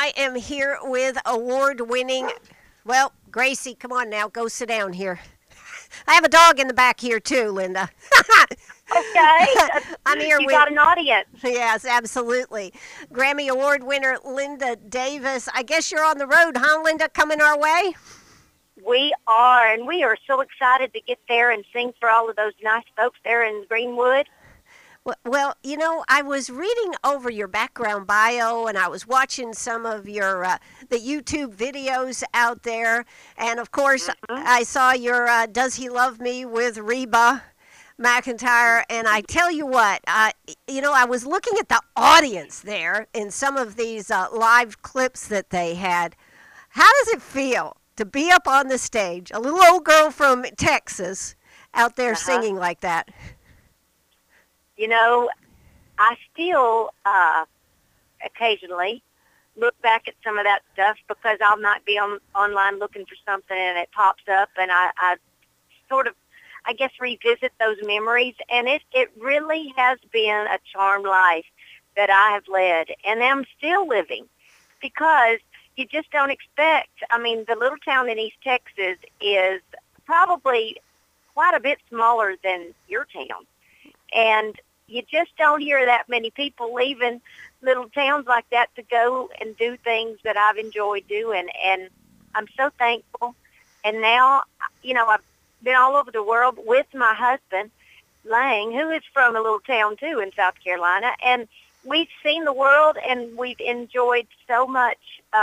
I am here with award-winning, well, Gracie, come on now, go sit down here. I have a dog in the back here too, Linda. Okay, I'm here you with, got an audience. yes, absolutely. Grammy Award winner Linda Davis. I guess you're on the road, huh, Linda, coming our way? We are, and we are so excited to get there and sing for all of those nice folks there in Greenwood. Well, I was reading over your background bio, and I was watching some of your the YouTube videos out there, and of course, Mm-hmm. I saw your "Does He Love Me" with Reba McEntire, and I tell you what, I was looking at the audience there in some of these live clips that they had. How does it feel to be up on the stage, a little old girl from Texas, out there Uh-huh. singing like that? You know, I still occasionally look back at some of that stuff because I might be online looking for something and it pops up, and I sort of, I guess, revisit those memories. And it really has been a charmed life that I have led, and I'm still living, because you just don't expect. I mean, the little town in East Texas is probably quite a bit smaller than your town. And you just don't hear that many people leaving little towns like that to go and do things that I've enjoyed doing. And I'm so thankful. And now, I've been all over the world with my husband, Lang, who is from a little town, too, in South Carolina. And we've seen the world, and we've enjoyed so much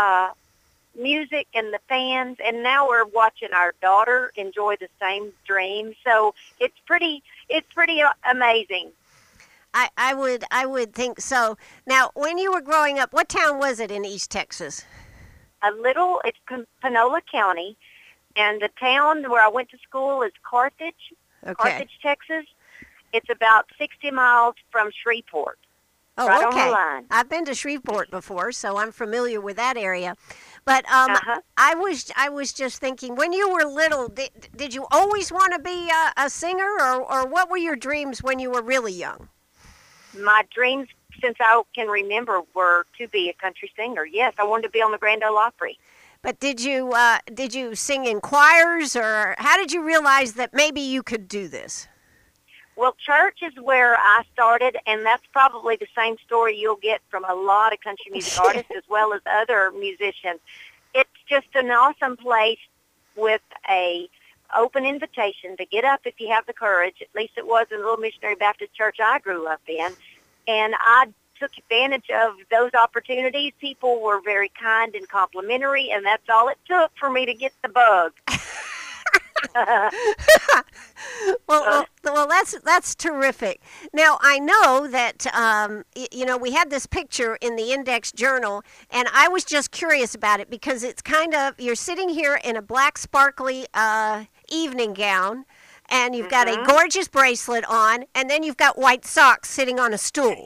music and the fans. And now we're watching our daughter enjoy the same dream. So it's pretty amazing. I would think so. Now, when you were growing up, what town was it in East Texas? It's Panola County, and the town where I went to school is Carthage, Okay. Carthage, Texas. It's about 60 miles from Shreveport, Oh, right on okay. the line. I've been to Shreveport before, so I'm familiar with that area. But Uh-huh. I was just thinking, when you were little, did you always want to be a singer, or what were your dreams when you were really young? My dreams, since I can remember, were to be a country singer. Yes, I wanted to be on the Grand Ole Opry. But did you sing in choirs, or how did you realize that maybe you could do this? Well, church is where I started, and that's probably the same story you'll get from a lot of country music artists as well as other musicians. It's just an awesome place with a open invitation to get up if you have the courage. At least it was in the little missionary Baptist church I grew up in. And I took advantage of those opportunities. People were very kind and complimentary, and that's all it took for me to get the bug. Well, that's terrific. Now I know that we had this picture in the Index Journal, and I was just curious about it because it's kind of, you're sitting here in a black sparkly evening gown, and you've got a Mhm. gorgeous bracelet on, and then you've got white socks sitting on a stool.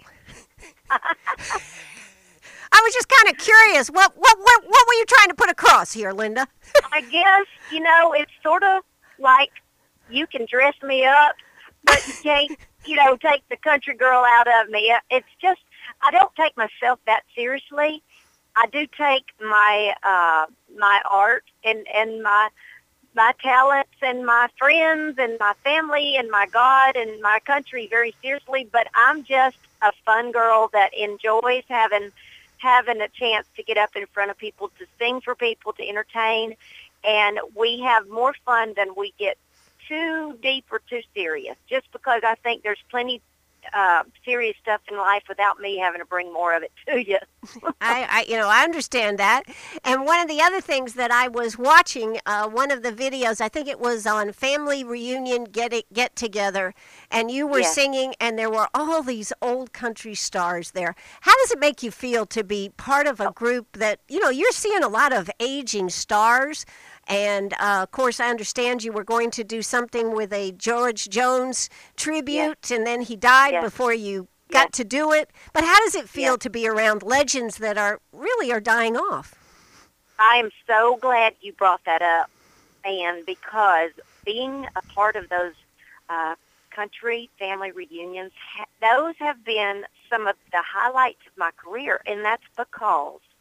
I was just kind of curious. What were you trying to put across here, Linda? I guess, it's sort of like you can dress me up, but you can't, take the country girl out of me. It's just, I don't take myself that seriously. I do take my my art and my talents and my friends and my family and my God and my country very seriously, but I'm just a fun girl that enjoys having a chance to get up in front of people, to sing for people, to entertain, and we have more fun than we get too deep or too serious, just because I think there's plenty serious stuff in life without me having to bring more of it to you. I understand that. And one of the other things that I was watching, one of the videos, I think it was on Family Reunion Get Together, and you were Yes. singing, and there were all these old country stars there. How does it make you feel to be part of a group that, you're seeing a lot of aging stars? And, of course, I understand you were going to do something with a George Jones tribute, and then he died Yes. before you got to do it. But how does it feel Yes. to be around legends that are dying off? I am so glad you brought that up, Ann, because being a part of those country family reunions, those have been some of the highlights of my career, and that's because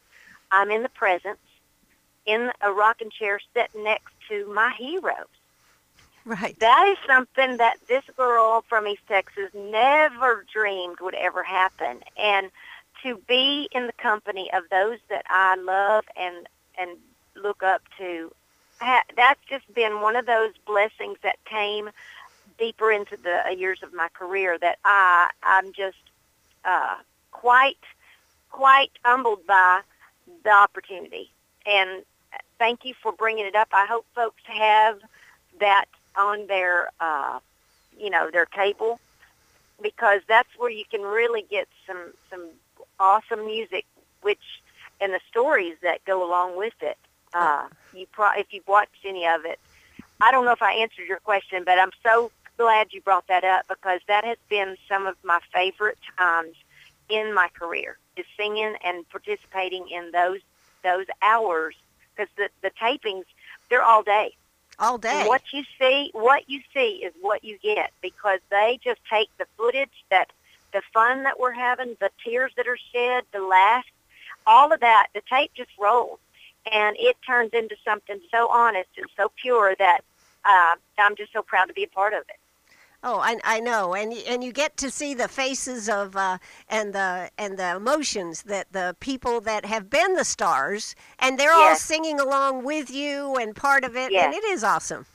I'm in the presence, in a rocking chair sitting next to my heroes. Right. That is something that this girl from East Texas never dreamed would ever happen. And to be in the company of those that I love and look up to, that's just been one of those blessings that came deeper into the years of my career that I'm just quite humbled by the opportunity. And thank you for bringing it up. I hope folks have that on their their table, because that's where you can really get some awesome music, which and the stories that go along with it. If you've watched any of it, I don't know if I answered your question, but I'm so glad you brought that up, because that has been some of my favorite times in my career, is singing and participating in those hours, because the tapings, they're all day. All day. And what you see is what you get, because they just take the footage, that the fun that we're having, the tears that are shed, the laughs, all of that, the tape just rolls, and it turns into something so honest and so pure that I'm just so proud to be a part of it. Oh, I know, and you get to see the faces of and the emotions that the people that have been the stars, and they're all Yes. singing along with you and part of it, Yes. and it is awesome.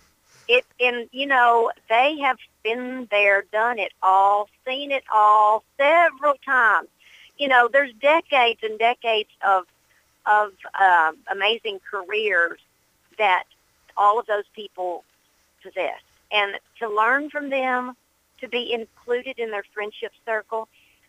They have been there, done it all, seen it all several times. There's decades and decades of amazing careers that all of those people possess. And to learn from them, to be included in their friendship circle,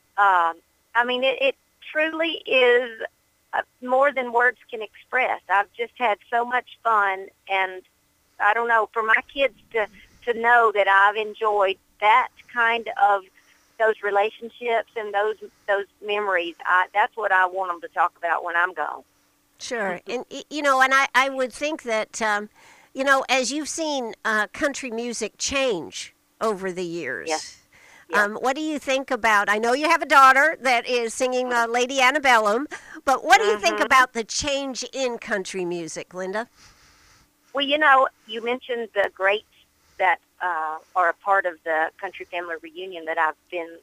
it truly is more than words can express. I've just had so much fun, and I don't know, for my kids to know that I've enjoyed that kind of those relationships and those memories, that's what I want them to talk about when I'm gone. Sure, and I would think that as you've seen country music change over the years. Yes. Yeah. What do you think about? I know you have a daughter that is singing Lady Antebellum, but what do you think about the change in country music, Linda? Well, you mentioned the greats that are a part of the Country Family Reunion that I've been,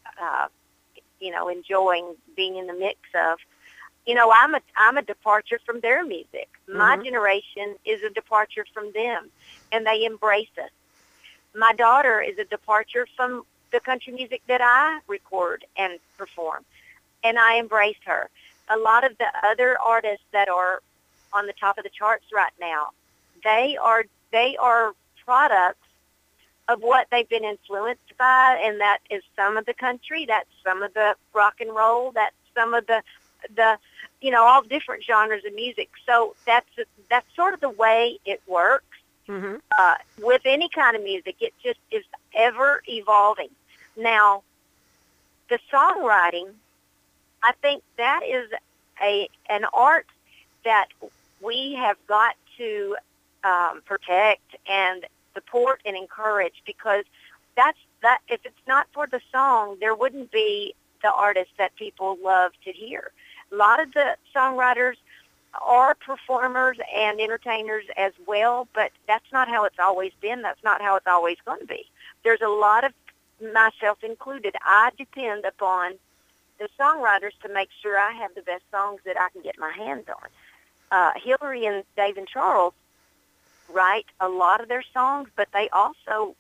enjoying being in the mix of. I'm a departure from their music. My generation is a departure from them, and they embrace us. My daughter is a departure from the country music that I record and perform, and I embrace her. A lot of the other artists that are on the top of the charts right now, they are products of what they've been influenced by, and that is some of the country, that's some of the rock and roll, that's some of the all different genres of music. So that's sort of the way it works. With any kind of music. It just is ever evolving. Now, the songwriting, I think that is an art that we have got to protect and support and encourage, because that if it's not for the song, there wouldn't be the artists that people love to hear. A lot of the songwriters are performers and entertainers as well, but that's not how it's always been. That's not how it's always going to be. There's a lot of, myself included, I depend upon the songwriters to make sure I have the best songs that I can get my hands on. Hillary and Dave and Charles write a lot of their songs, but they also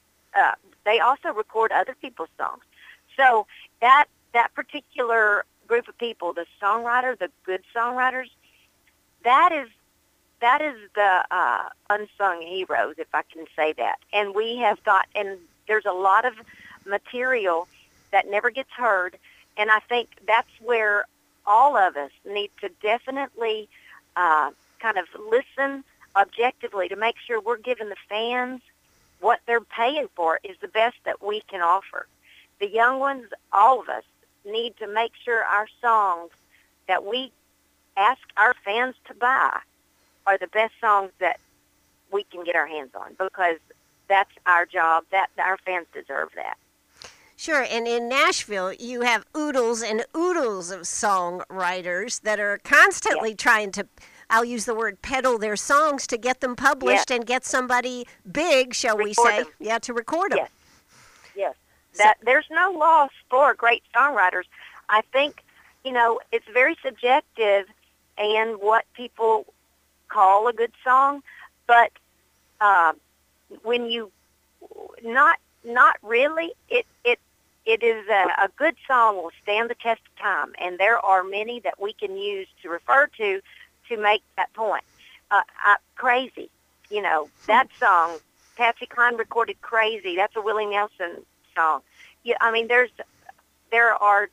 record other people's songs. So that particular group of people, the songwriter, the good songwriters, that is the unsung heroes, if I can say that. And we have got, and there's a lot of material that never gets heard, and I think that's where all of us need to definitely kind of listen objectively to make sure we're giving the fans what they're paying for is the best that we can offer. The young ones, all of us, need to make sure our songs that we ask our fans to buy are the best songs that we can get our hands on, because that's our job. That our fans deserve that. Sure, and in Nashville, you have oodles and oodles of songwriters that are Yes, constantly trying to, I'll use the word peddle their songs to get them yes, published and get somebody big, shall we record say, them. yeah, to record them. Yes, yes. So, That there's no loss for great songwriters. I think, it's very subjective and what people call a good song, but uh, when you not really, it is a good song will stand the test of time, and there are many that we can use to refer to make that point. Crazy, that song, Patsy Cline recorded Crazy. That's a Willie Nelson song. Yeah, I mean, there are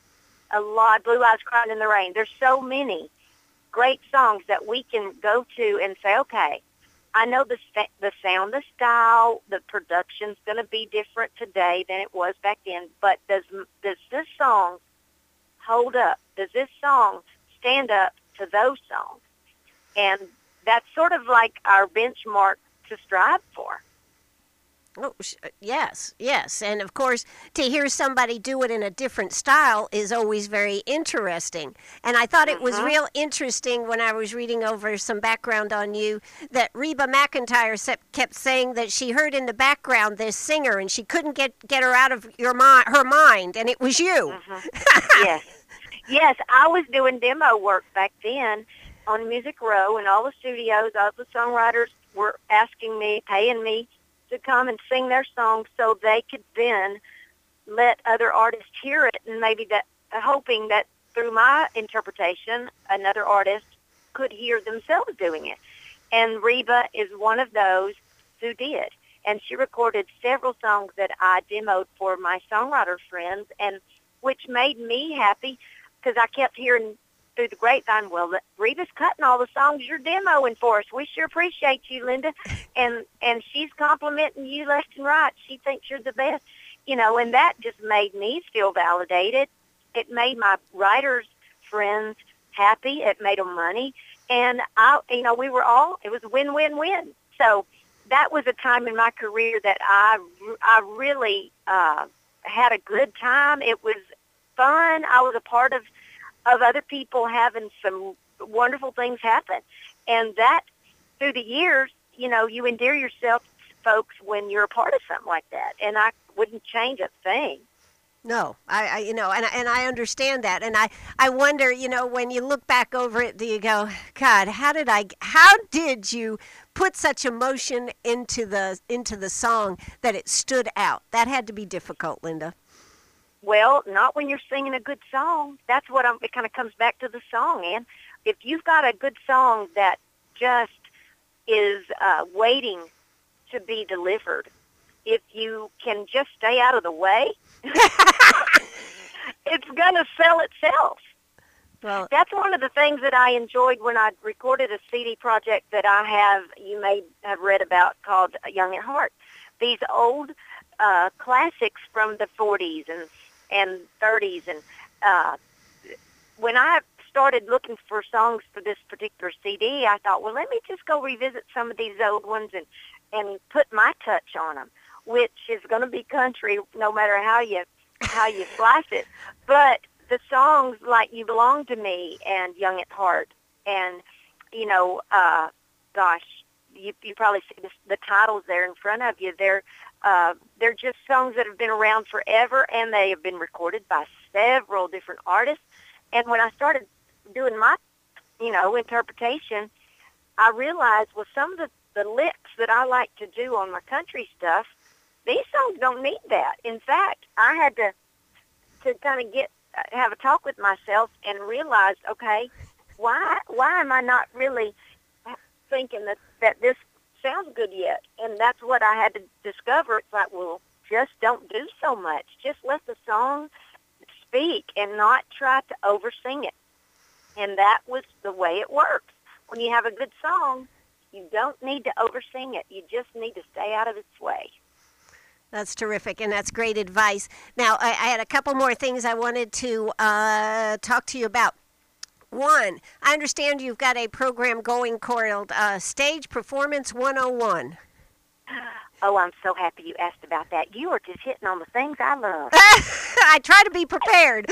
a lot, Blue Eyes Crying in the Rain. There's so many great songs that we can go to and say, okay, I know the sound, the style, the production's going to be different today than it was back then, but does this song hold up? Does this song stand up to those songs? And that's sort of like our benchmark to strive for. oh, yes, yes. And of course, to hear somebody do it in a different style is always very interesting. And I thought it was Hmm. real interesting when I was reading over some background on you that Reba McEntire kept saying that she heard in the background this singer and she couldn't get her out of her mind, and it was you. Hmm. Yes. Yes, I was doing demo work back then on Music Row, and all the studios, all the songwriters were asking me, paying me to come and sing their songs so they could then let other artists hear it, and maybe that hoping that through my interpretation, another artist could hear themselves doing it. And Reba is one of those who did. And she recorded several songs that I demoed for my songwriter friends, and which made me happy because I kept hearing through the grapevine, well, Reba's cutting all the songs you're demoing for us. We sure appreciate you, Linda. And she's complimenting you left and right. She thinks you're the best. And that just made me feel validated. It made my writers' friends happy. It made them money. And, we were all, it was win-win-win. So that was a time in my career that I really had a good time. It was fun. I was a part of other people having some wonderful things happen. And that, through the years, you endear yourself to folks when you're a part of something like that. And I wouldn't change a thing. No, and I understand that, and I wonder, when you look back over it, do you go, God, how did you put such emotion into the song that it stood out? That had to be difficult, Linda. Well, not when you're singing a good song. That's what it kind of comes back to the song, Ann. If you've got a good song that just is waiting to be delivered, if you can just stay out of the way, it's going to sell itself. Well, That's one of the things that I enjoyed when I recorded a CD project that you may have read about, called Young at Heart. These old classics from the 40s and 30s. And when I started looking for songs for this particular CD, I thought, well, let me just go revisit some of these old ones and put my touch on them, which is going to be country no matter how you slice it. But the songs like You Belong to Me and Young at Heart and, gosh, you probably see the titles there in front of you. They're just songs that have been around forever, and they have been recorded by several different artists. And when I started doing my, interpretation, I realized, well, some of the licks that I like to do on my country stuff, these songs don't need that. In fact, I had to kind of have a talk with myself and realize, okay, why am I not really thinking that this sounds good yet? And that's what I had to discover. It's like, well, just don't do so much. Just let the song speak and not try to oversing it. And that was the way it works. When you have a good song, you don't need to oversing it. You just need to stay out of its way. that's terrific, and that's great advice. Now, I had a couple more things I wanted to talk to you about. One, I understand you've got a program going called Stage Performance 101. Oh, I'm so happy you asked about that. You are just hitting on the things I love. I try to be prepared.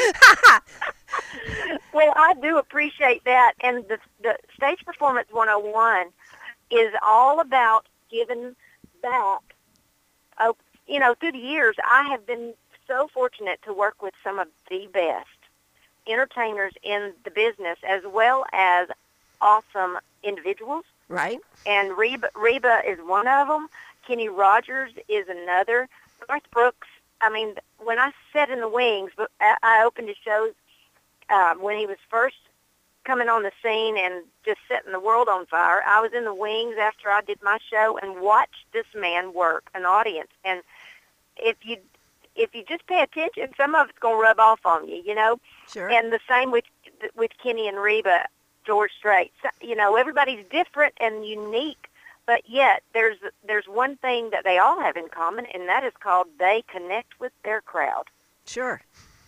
Well, I do appreciate that. And the Stage Performance 101 is all about giving back. Oh, through the years, I have been so fortunate to work with some of the best entertainers in the business, as well as awesome individuals. Right. And Reba is one of them. Kenny Rogers is another. Garth Brooks, I mean, when I sat in the wings, but I opened his shows when he was first coming on the scene and just setting the world on fire. I was in the wings after I did my show and watched this man work an audience. And if you just pay attention, some of it's going to rub off on you, Sure. And the same with Kenny and Reba, George Strait. So, everybody's different and unique, but yet there's one thing that they all have in common, and that is called they connect with their crowd. Sure.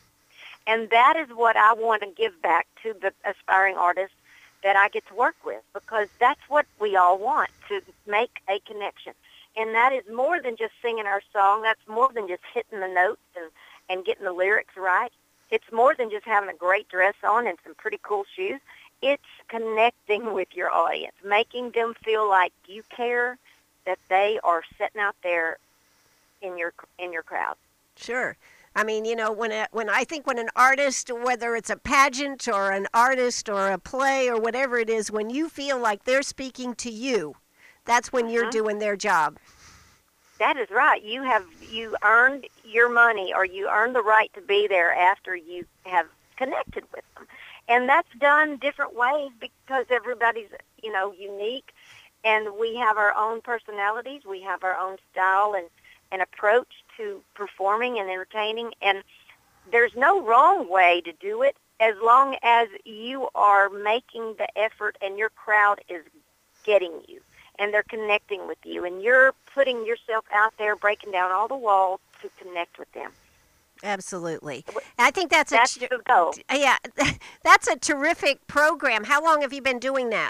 And that is what I want to give back to the aspiring artists that I get to work with, because that's what we all want, to make a connection. And that is more than just singing our song. That's more than just hitting the notes and getting the lyrics right. It's more than just having a great dress on and some pretty cool shoes. It's connecting with your audience, making them feel like you care, that they are sitting out there in your crowd. Sure. I mean, when I think when an artist, whether it's a pageant or an artist or a play or whatever it is, when you feel like they're speaking to you, that's when you're doing their job. That is right. You earned your money, or you earned the right to be there after you have connected with them. And that's done different ways because everybody's, unique, and we have our own personalities. We have our own style and approach to performing and entertaining. And there's no wrong way to do it as long as you are making the effort and your crowd is getting you and they're connecting with you, and you're putting yourself out there, breaking down all the walls to connect with them. Absolutely. I think that's the goal. Yeah, that's a terrific program. How long have you been doing that?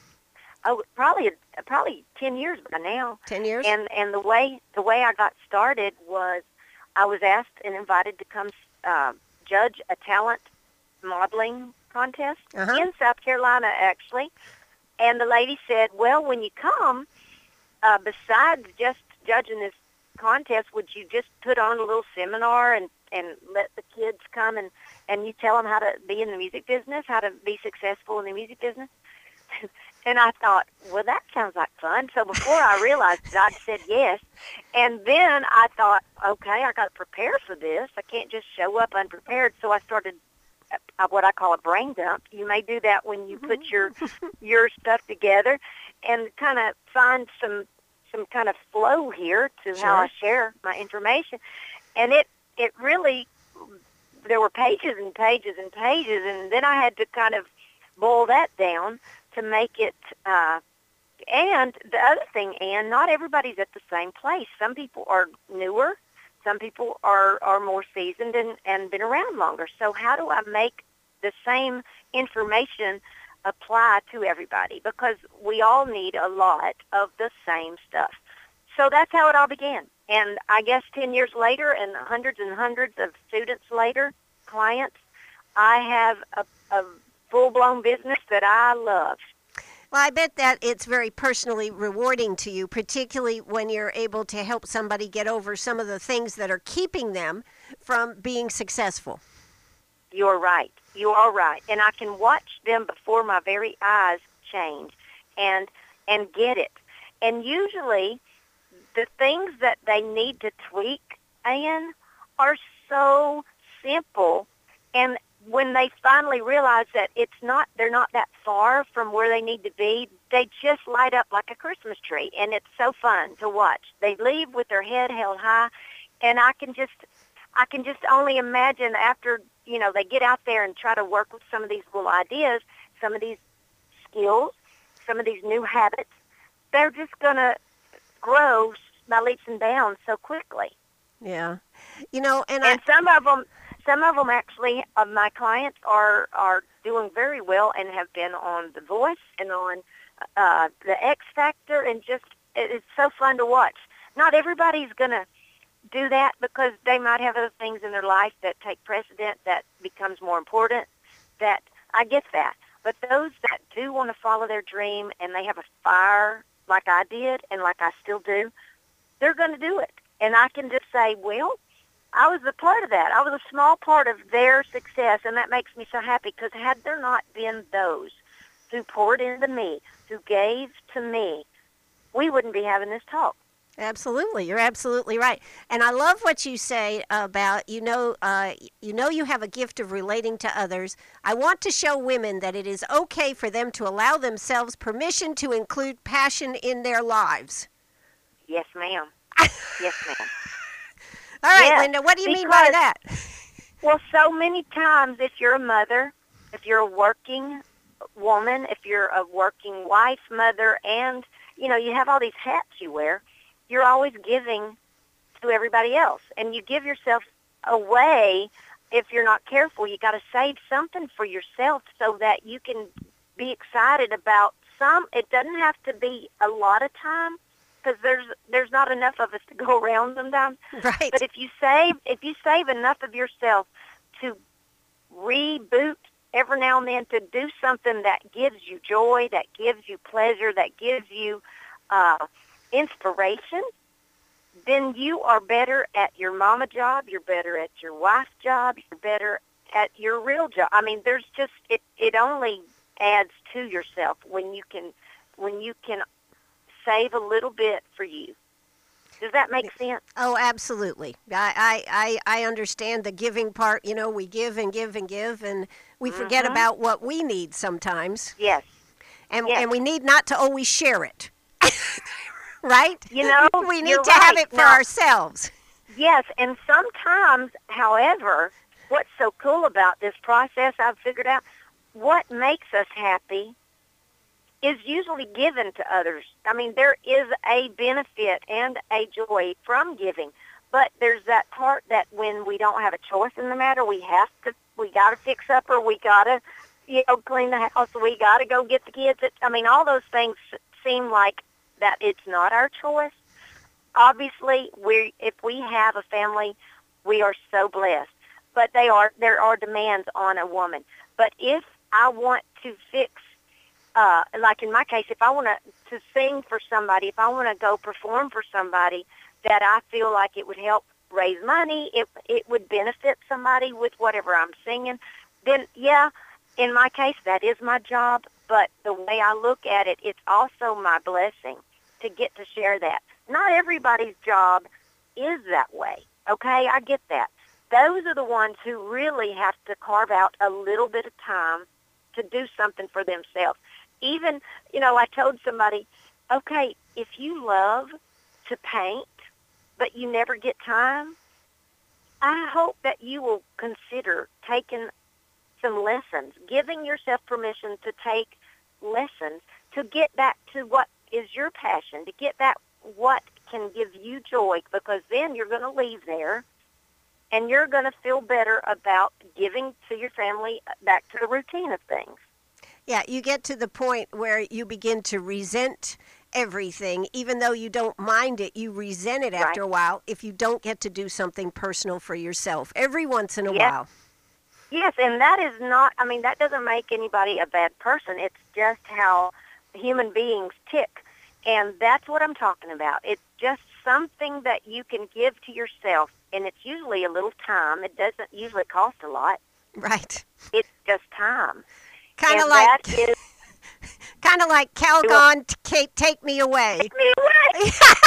Oh, probably 10 years by now. 10 years? And the way I got started was I was asked and invited to come judge a talent modeling contest in South Carolina, actually. And the lady said, well, when you come, besides just judging this contest, would you just put on a little seminar and let the kids come and you tell them how to be in the music business, how to be successful in the music business? And I thought, well, that sounds like fun. So before I realized it, I said yes. And then I thought, okay, I got to prepare for this. I can't just show up unprepared. So I started what I call a brain dump. You may do that when you put your stuff together and kind of find some kind of flow here to how I share my information. And it really, there were pages and pages and pages, and then I had to kind of boil that down to make it, and the other thing, Ann, not everybody's at the same place. Some people are newer. Some people are more seasoned and been around longer. So how do I make the same information apply to everybody? Because we all need a lot of the same stuff. So that's how it all began. And I guess 10 years later and hundreds of students later, clients, I have a full-blown business that I love. Well, I bet that it's very personally rewarding to you, particularly when you're able to help somebody get over some of the things that are keeping them from being successful. You're right. You are right. And I can watch them before my very eyes change and get it. And usually the things that they need to tweak, Ann, are so simple. And when they finally realize that they're not that far from where they need to be, they just light up like a Christmas tree, and it's so fun to watch. They leave with their head held high, and I can just only imagine after, they get out there and try to work with some of these little ideas, some of these skills, some of these new habits, they're just going to grow by leaps and bounds so quickly. Yeah. And some of them actually, of my clients, are doing very well and have been on The Voice and on the X Factor, and just it's so fun to watch. Not everybody's going to do that because they might have other things in their life that take precedent, that becomes more important. That I get that. But those that do want to follow their dream and they have a fire like I did and like I still do, they're going to do it. And I can just say, well, I was a part of that. I was a small part of their success, and that makes me so happy because had there not been those who poured into me, who gave to me, we wouldn't be having this talk. Absolutely, you're absolutely right, and I love what you say about you have a gift of relating to others. I want to show women that it is okay for them to allow themselves permission to include passion in their lives. Yes, ma'am. Yes, ma'am. All right, yes, Linda, what do you mean by that? Well, so many times if you're a mother, if you're a working woman, if you're a working wife, mother, and, you have all these hats you wear, you're always giving to everybody else. And you give yourself away if you're not careful. You got to save something for yourself so that you can be excited about some. It doesn't have to be a lot of time because there's not enough of us to go around sometimes. Right. But if you save enough of yourself to reboot every now and then to do something that gives you joy, that gives you pleasure, that gives you inspiration, then you are better at your mama job, you're better at your wife's job, you're better at your real job. I mean, there's just, it only adds to yourself when you can save a little bit for you. Does that make sense? Oh, absolutely. I understand the giving part. We give and give and give, and we forget about what we need sometimes. Yes. And we need not to always share it. Right? We need to have it for ourselves. Yes, and sometimes, however, what's so cool about this process, I've figured out, what makes us happy is usually given to others. I mean, there is a benefit and a joy from giving, but there's that part that when we don't have a choice in the matter, we got to fix up, or we got to, clean the house, we got to go get the kids. All those things seem like that it's not our choice. Obviously, if we have a family, we are so blessed. But there are demands on a woman. But if I want to fix, like in my case, if I want to sing for somebody, if I want to go perform for somebody that I feel like it would help raise money, it would benefit somebody with whatever I'm singing, then yeah, in my case, that is my job. But the way I look at it, it's also my blessing to get to share that. Not everybody's job is that way, okay? I get that. Those are the ones who really have to carve out a little bit of time to do something for themselves. Even, I told somebody, okay, if you love to paint, but you never get time, I hope that you will consider taking some lessons, giving yourself permission to take lessons to get back to what is your passion, to get back what can give you joy, because then you're going to leave there and you're going to feel better about giving to your family back to the routine of things. Yeah, you get to the point where you begin to resent everything. Even though you don't mind it, you resent it after a while if you don't get to do something personal for yourself every once in a while. Yes, and that is not, that doesn't make anybody a bad person. It's just how human beings tick. And that's what I'm talking about. It's just something that you can give to yourself, and it's usually a little time. It doesn't usually cost a lot. Right. It's just time. Kind of like Calgon, take me away. Take me away.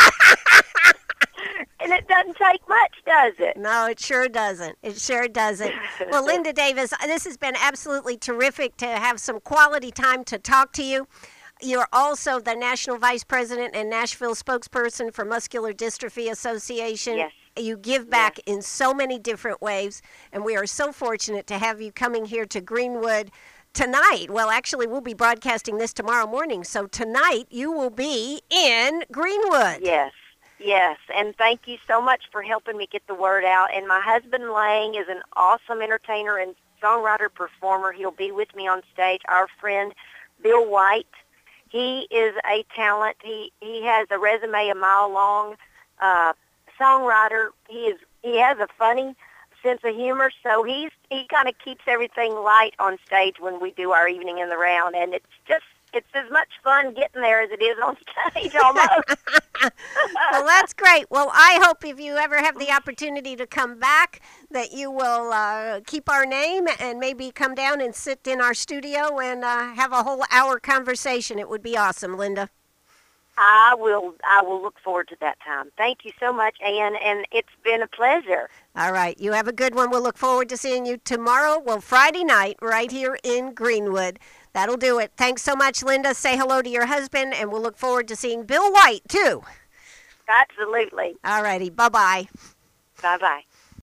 And it doesn't take much, does it? No, it sure doesn't. It sure doesn't. Well, Linda Davis, this has been absolutely terrific to have some quality time to talk to you. You're also the National Vice President and Nashville spokesperson for Muscular Dystrophy Association. Yes. You give back in so many different ways, and we are so fortunate to have you coming here to Greenwood tonight. Well, actually, we'll be broadcasting this tomorrow morning, so tonight you will be in Greenwood. Yes, and thank you so much for helping me get the word out. And my husband, Lang, is an awesome entertainer and songwriter performer. He'll be with me on stage. Our friend, Bill White, he is a talent. He has a resume a mile long, songwriter. He has a funny sense of humor, so he kind of keeps everything light on stage when we do our evening in the round, and it's as much fun getting there as it is on stage almost. Well, that's great. Well, I hope if you ever have the opportunity to come back that you will keep our name and maybe come down and sit in our studio and have a whole hour conversation. It would be awesome, Linda. I will look forward to that time. Thank you so much, Ann, and it's been a pleasure. All right. You have a good one. We'll look forward to seeing you tomorrow. Well, Friday night right here in Greenwood. That'll do it. Thanks so much, Linda. Say hello to your husband, and we'll look forward to seeing Bill White, too. Absolutely. All righty. Bye-bye. Bye-bye.